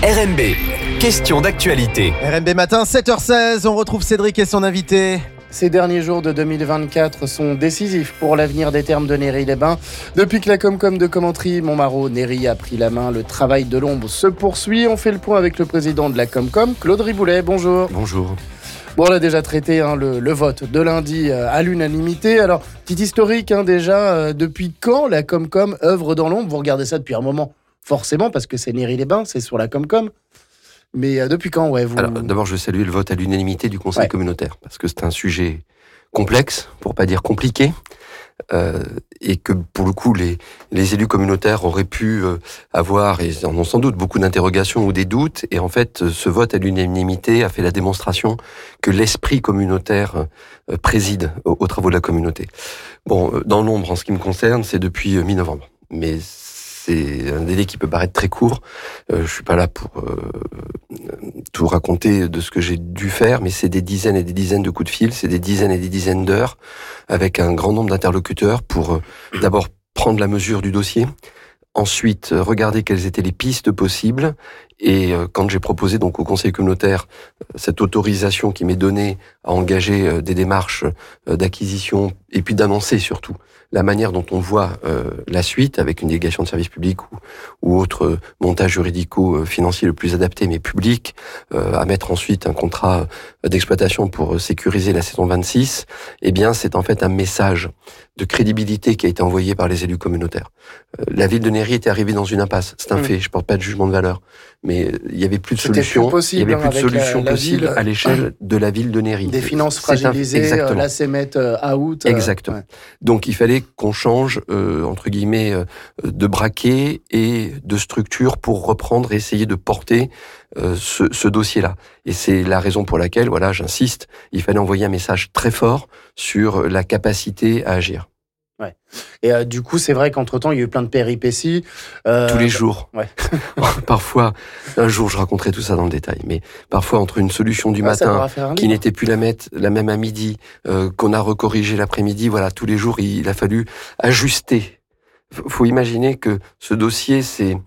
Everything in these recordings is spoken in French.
RMB, question d'actualité. RMB Matin, 7h16, on retrouve Cédric et son invité. Ces derniers jours de 2024 sont décisifs pour l'avenir des thermes de Néry-les-Bains. Depuis que la Comcom de Commentry Montmarault Néry a pris la main, le travail de l'ombre se poursuit. On fait le point avec le président de la Comcom, Claude Riboulet. Bonjour. Bonjour. Bon, on a déjà traité le vote de lundi à l'unanimité. Alors, petit historique déjà, depuis quand la Comcom œuvre dans l'ombre ? Vous regardez ça depuis un moment, forcément, parce que c'est Néry-les-Bains, c'est sur la Comcom. Mais depuis quand, vous... Alors, d'abord, je veux saluer le vote à l'unanimité du Conseil communautaire, parce que c'est un sujet complexe, pour pas dire compliqué, et que, pour le coup, les élus communautaires auraient pu avoir, et en ont sans doute, beaucoup d'interrogations ou des doutes, et en fait, ce vote à l'unanimité a fait la démonstration que l'esprit communautaire préside aux travaux de la communauté. Bon, dans l'ombre, en ce qui me concerne, c'est depuis mi-novembre, mais c'est un délai qui peut paraître très court. Je suis pas là pour tout raconter de ce que j'ai dû faire, mais c'est des dizaines et des dizaines de coups de fil, c'est des dizaines et des dizaines d'heures avec un grand nombre d'interlocuteurs pour d'abord prendre la mesure du dossier, ensuite regarder quelles étaient les pistes possibles, et quand j'ai proposé donc au Conseil communautaire cette autorisation qui m'est donnée à engager des démarches d'acquisition et puis d'annoncer surtout la manière dont on voit la suite avec une délégation de services publics ou autre montage juridico-financier le plus adapté mais public, à mettre ensuite un contrat d'exploitation pour sécuriser la saison 26, eh bien c'est en fait un message de crédibilité qui a été envoyé par les élus communautaires. La ville de Néry était arrivée dans une impasse, c'est un fait, je porte pas de jugement de valeur, mais il y avait plus de solution, il y avait plus de solution possible à l'échelle de la ville de Néry. Des finances fragilisées, la CEMET out. Exactement. Donc il fallait qu'on change, entre guillemets, de braquet et de structure pour reprendre et essayer de porter ce dossier-là. Et c'est la raison pour laquelle, j'insiste, il fallait envoyer un message très fort sur la capacité à agir. Ouais. Et du coup, c'est vrai qu'entre-temps, il y a eu plein de péripéties. Tous les jours. Ouais. Parfois, un jour, je raconterai tout ça dans le détail, mais parfois, entre une solution du matin qui n'était plus la même à midi, qu'on a recorrigé l'après-midi, tous les jours, il a fallu ajuster. Faut imaginer que ce dossier,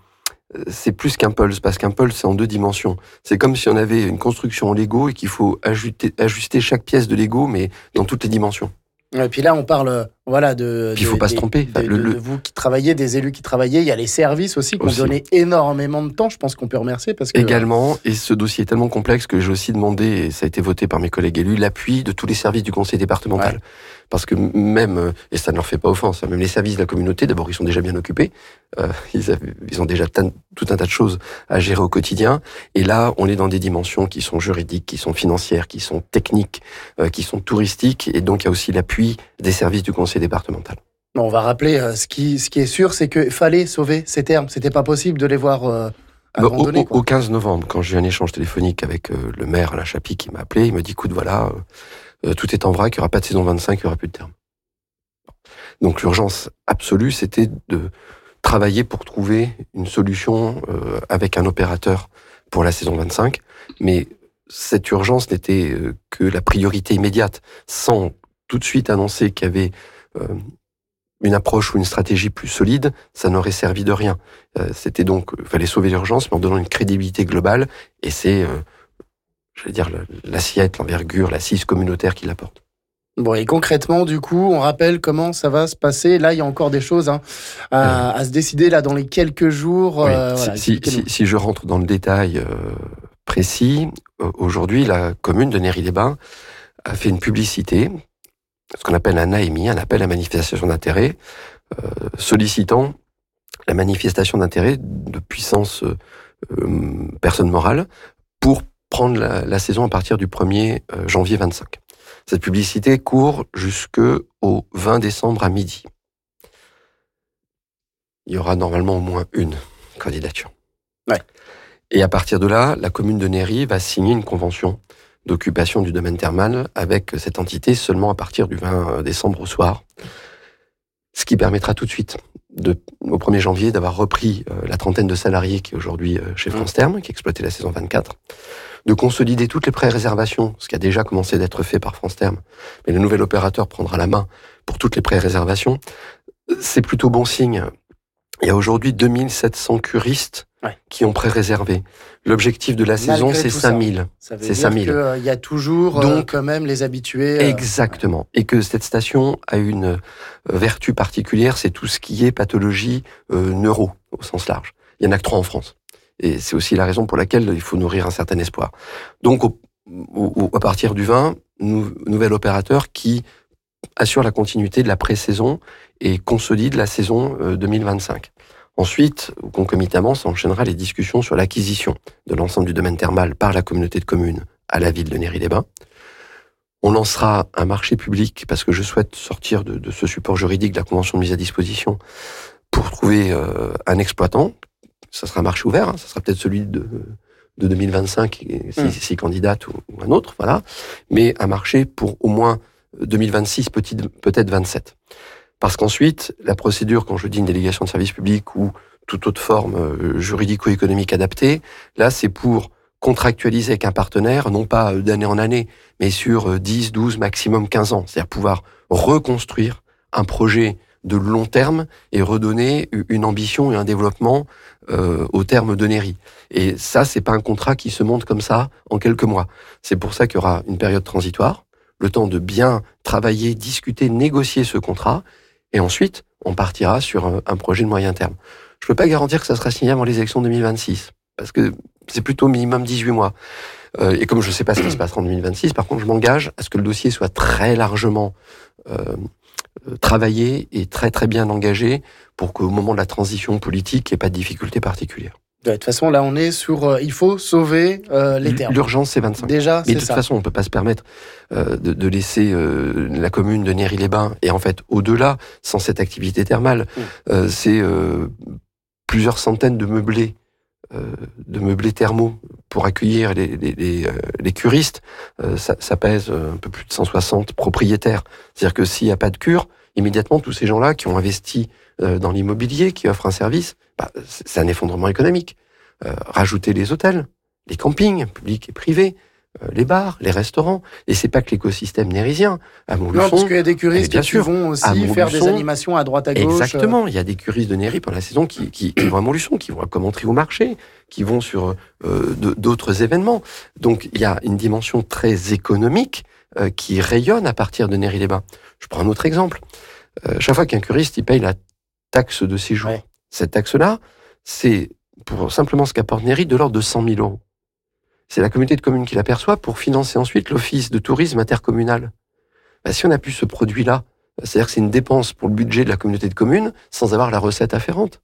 c'est plus qu'un puzzle, parce qu'un puzzle, c'est en 2 dimensions. C'est comme si on avait une construction en Lego et qu'il faut ajuster chaque pièce de Lego, mais dans toutes les dimensions. Et puis là, on parle, de... Puis il ne faut pas se tromper. De vous qui travaillez, des élus qui travaillaient. Il y a les services aussi qui ont donné énormément de temps. Je pense qu'on peut remercier parce que... Également, et ce dossier est tellement complexe que j'ai aussi demandé, et ça a été voté par mes collègues élus, l'appui de tous les services du conseil départemental. Ouais. Parce que même, et ça ne leur fait pas offense, même les services de la communauté, d'abord, ils sont déjà bien occupés. Ils ont déjà tout un tas de choses à gérer au quotidien. Et là, on est dans des dimensions qui sont juridiques, qui sont financières, qui sont techniques, qui sont touristiques. Et donc, il y a aussi l'appui des services du conseil départemental. Bon, on va rappeler, ce qui est sûr, c'est qu'il fallait sauver ces thermes. C'était pas possible de les voir abandonnés. Au 15 novembre, quand j'ai eu un échange téléphonique avec le maire Alain Chapy qui m'a appelé, il m'a dit, écoute, tout est en vrac, il n'y aura pas de saison 25, il n'y aura plus de termes. Donc l'urgence absolue, c'était de travailler pour trouver une solution avec un opérateur pour la saison 25. Mais cette urgence n'était que la priorité immédiate, sans tout de suite annoncer qu'il y avait une approche ou une stratégie plus solide, ça n'aurait servi de rien. C'était donc, il fallait sauver l'urgence, mais en donnant une crédibilité globale, et c'est... l'assiette, l'envergure, l'assise communautaire qui l'apporte. Bon, et concrètement, du coup, on rappelle comment ça va se passer. Là, il y a encore des choses à se décider là dans les quelques jours. Oui. Si je rentre dans le détail précis, aujourd'hui, la commune de Néry-les-Bains a fait une publicité, ce qu'on appelle un AMI, un appel à manifestation d'intérêt, sollicitant la manifestation d'intérêt de puissance personne morale pour prendre la saison à partir du 1er janvier 25. Cette publicité court jusqu'au 20 décembre à midi. Il y aura normalement au moins une candidature. Ouais. Et à partir de là, la commune de Néry va signer une convention d'occupation du domaine thermal avec cette entité seulement à partir du 20 décembre au soir. Ce qui permettra tout de suite, au 1er janvier, d'avoir repris la trentaine de salariés qui est aujourd'hui chez France Thermes, qui exploitait la saison 24, de consolider toutes les pré-réservations, ce qui a déjà commencé d'être fait par France Thermes, mais le nouvel opérateur prendra la main pour toutes les pré-réservations. C'est plutôt bon signe. Il y a aujourd'hui 2700 curistes qui ont pré-réservé. L'objectif de la saison, c'est 5000. Ça veut C'est dire 5000. qu'il y a toujours Donc, quand même les habitués. Exactement. Et que cette station a une vertu particulière, c'est tout ce qui est pathologie neuro, au sens large. Il y en a que 3 en France. Et c'est aussi la raison pour laquelle il faut nourrir un certain espoir. Donc, à partir du 20, nouvel opérateur qui assure la continuité de la pré-saison et consolide la saison 2025. Ensuite, concomitamment, s'enchaînera les discussions sur l'acquisition de l'ensemble du domaine thermal par la communauté de communes à la ville de Néry-les-Bains. On lancera un marché public, parce que je souhaite sortir de ce support juridique de la convention de mise à disposition pour trouver un exploitant. Ça sera un marché ouvert, ça sera peut-être celui de 2025, si candidate ou un autre, voilà. Mais un marché pour au moins 2026, peut-être 27. Parce qu'ensuite, la procédure, quand je dis une délégation de service public ou toute autre forme juridico-économique adaptée, là, c'est pour contractualiser avec un partenaire, non pas d'année en année, mais sur 10, 12, maximum 15 ans. C'est-à-dire pouvoir reconstruire un projet de long terme et redonner une ambition et un développement au terme de Néry. Et ça, c'est pas un contrat qui se monte comme ça en quelques mois. C'est pour ça qu'il y aura une période transitoire, le temps de bien travailler, discuter, négocier ce contrat, et ensuite, on partira sur un projet de moyen terme. Je peux pas garantir que ça sera signé avant les élections 2026, parce que c'est plutôt minimum 18 mois. Et comme je sais pas ce qui se passera en 2026, par contre, je m'engage à ce que le dossier soit très largement travaillé et très très bien engagé pour qu'au moment de la transition politique, il n'y ait pas de difficultés particulières. De toute façon, là, on est sur... il faut sauver les terres. L'urgence, c'est 25. Déjà, mais de toute façon, on ne peut pas se permettre de laisser la commune de Néry-les-Bains, et en fait, au-delà, sans cette activité thermale, c'est plusieurs centaines de meublés thermaux pour accueillir les curistes. Ça pèse un peu plus de 160 propriétaires. C'est-à-dire que s'il n'y a pas de cure, immédiatement, tous ces gens-là qui ont investi dans l'immobilier, qui offrent un service, c'est un effondrement économique. Rajouter les hôtels, les campings, publics et privés, les bars, les restaurants. Et c'est pas que l'écosystème nérysien. À Montluçon, non, parce qu'il y a des curistes bien qui sûr, vont aussi faire des animations à droite à gauche. Exactement. Il y a des curistes de Néry pendant la saison qui vont à Montluçon, qui vont à Commentry au marché, qui vont sur d'autres événements. Donc il y a une dimension très économique qui rayonne à partir de Néry-les-Bains. Je prends un autre exemple. Chaque fois qu'un curiste il paye la taxe de séjour, cette taxe-là, c'est pour simplement ce qu'apporte Néry de l'ordre de 100 000 euros. C'est la communauté de communes qui l'aperçoit pour financer ensuite l'office de tourisme intercommunal. Si on n'a plus ce produit-là, c'est-à-dire que c'est une dépense pour le budget de la communauté de communes sans avoir la recette afférente.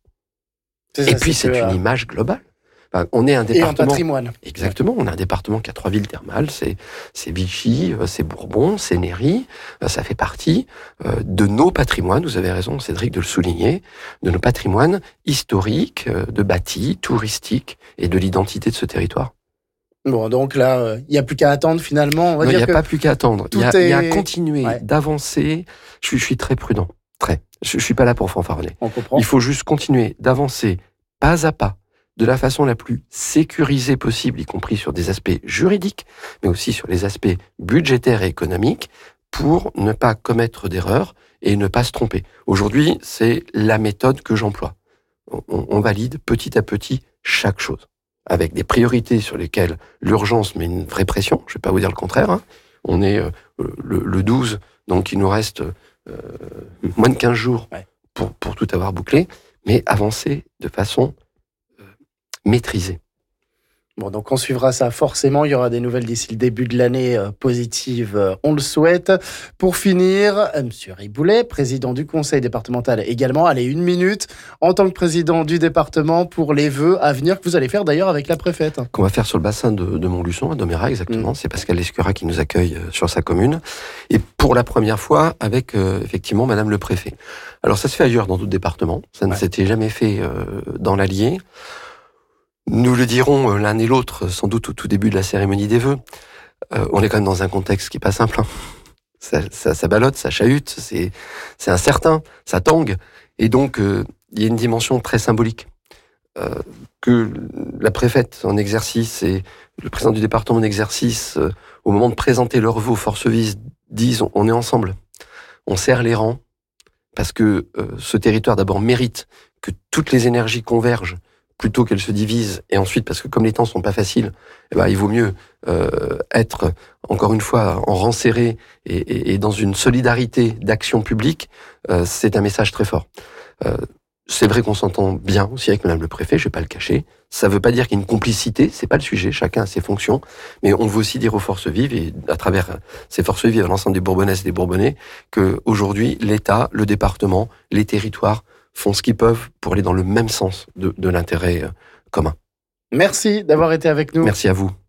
Et puis c'est une image globale. On est un département. Et un patrimoine. Exactement. On a un département qui a 3 villes thermales. C'est Vichy, c'est Bourbon, c'est Néry. Ça fait partie de nos patrimoines. Vous avez raison, Cédric, de le souligner. De nos patrimoines historiques, de bâtis, touristiques et de l'identité de ce territoire. Bon, donc là, il n'y a plus qu'à attendre finalement. Il n'y a pas plus qu'à attendre. Il y a à continuer d'avancer. Je suis très prudent. Je ne suis pas là pour fanfaronner. On comprend. Il faut juste continuer d'avancer pas à pas, de la façon la plus sécurisée possible, y compris sur des aspects juridiques, mais aussi sur les aspects budgétaires et économiques, pour ne pas commettre d'erreurs et ne pas se tromper. Aujourd'hui, c'est la méthode que j'emploie. On valide petit à petit chaque chose, avec des priorités sur lesquelles l'urgence met une vraie pression. Je ne vais pas vous dire le contraire. On est le 12, donc il nous reste moins de 15 jours pour tout avoir bouclé, mais avancer de façon maîtrisée. Bon, donc on suivra ça forcément. Il y aura des nouvelles d'ici le début de l'année positives, on le souhaite. Pour finir, Monsieur Riboulet, président du conseil départemental également. Allez, 1 minute en tant que président du département pour les vœux à venir que vous allez faire d'ailleurs avec la préfète. Qu'on va faire sur le bassin de Montluçon, à Domérat exactement. C'est Pascal Lescura qui nous accueille sur sa commune. Et pour la première fois avec effectivement Madame le préfet. Alors ça se fait ailleurs dans d'autres départements. Ça ne s'était jamais fait dans l'Allier. Nous le dirons l'un et l'autre, sans doute au tout début de la cérémonie des vœux. On est quand même dans un contexte qui est pas simple. Ça ballotte, ça chahute, c'est incertain, ça tangue. Et donc, il y a une dimension très symbolique. Que la préfète en exercice et le président du département en exercice, au moment de présenter leurs vœux aux forces vives, disent on est ensemble, on serre les rangs, parce que ce territoire d'abord mérite que toutes les énergies convergent plutôt qu'elle se divise, et ensuite, parce que comme les temps sont pas faciles, il vaut mieux être, encore une fois, en rang serré et dans une solidarité d'action publique, c'est un message très fort. C'est vrai qu'on s'entend bien aussi avec Madame le Préfet, je vais pas le cacher. Ça veut pas dire qu'il y a une complicité, c'est pas le sujet, chacun a ses fonctions, mais on veut aussi dire aux forces vives, et à travers ces forces vives, à l'ensemble des Bourbonnaises et des Bourbonnais, que aujourd'hui l'État, le département, les territoires font ce qu'ils peuvent pour aller dans le même sens de l'intérêt commun. Merci d'avoir été avec nous. Merci à vous.